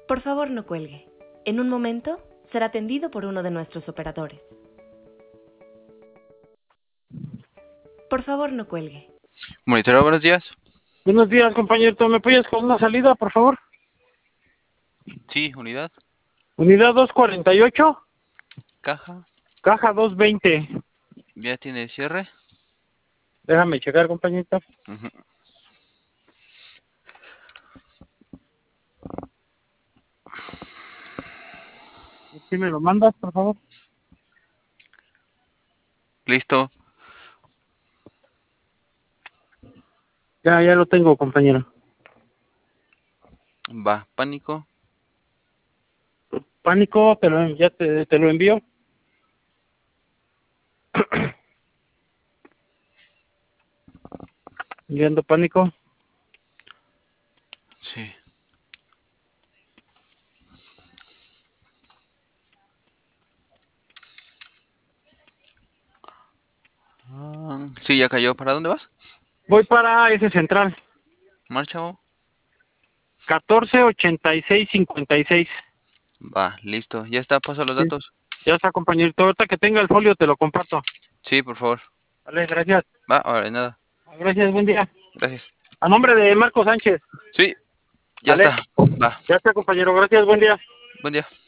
Por favor, no cuelgue. En un momento será atendido por uno de nuestros operadores. Por favor, no cuelgue. Monitoreo, buenos días. Buenos días, compañero. ¿Me apoyas con una salida, por favor? Sí, unidad. Unidad 248, Caja. caja 220. Ya tiene cierre. Déjame checar, compañerito. Ujú. ¿Sí me lo mandas, por favor? Listo. Ya lo tengo, compañero. Va, pánico. Pánico, ya te lo envío. Enviando pánico. Sí. Sí, ya cayó. ¿Para dónde vas? Voy para ese central. Marcha. 148656. Va, listo. Ya está, paso los Sí. datos. Ya está, compañerito. Ahorita que tenga el folio te lo comparto. Sí, por favor. Vale, gracias. Va, ahora nada. Gracias, buen día. Gracias. A nombre de Marco Sánchez. Sí, ya Vale. está. Va, Ya está, compañero. Gracias, buen día. buen día.